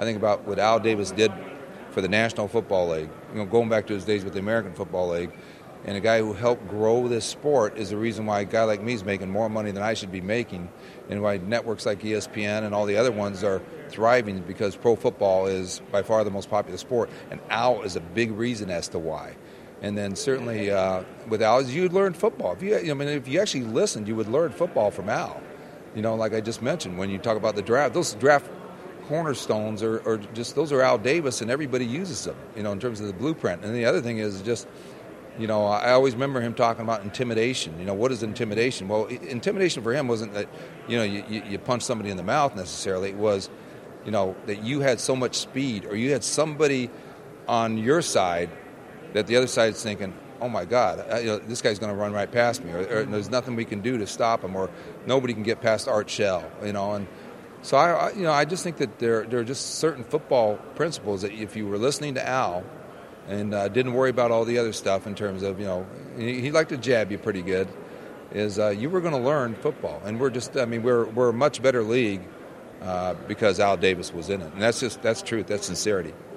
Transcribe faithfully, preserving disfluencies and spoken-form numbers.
I think about what Al Davis did for the National Football League, you know, going back to his days with the American Football League, and a guy who helped grow this sport is the reason why a guy like me is making more money than I should be making, and why networks like E S P N and all the other ones are thriving, because pro football is by far the most popular sport, and Al is a big reason as to why. And then certainly uh, with Al, you learned football. If you, I mean, if you actually listened, you would learn football from Al. You know, like I just mentioned, when you talk about the draft, those draft cornerstones are, are just, those are Al Davis, and everybody uses them, you know, in terms of the blueprint. And the other thing is just, you know, I always remember him talking about intimidation. You know, what is intimidation? Well, intimidation for him wasn't that, you know, you, you punch somebody in the mouth necessarily. It was, you know, that you had so much speed, or you had somebody on your side that the other side's thinking, oh, my God, I, you know, this guy's going to run right past me, or, or there's nothing we can do to stop him, or nobody can get past Art Shell, you know. And so, I, I you know, I just think that there, there are just certain football principles that if you were listening to Al and uh, didn't worry about all the other stuff in terms of, you know, he, he liked to jab you pretty good, is uh, you were going to learn football. And we're just, I mean, we're, we're a much better league uh, because Al Davis was in it. And that's just, that's truth, that's sincerity.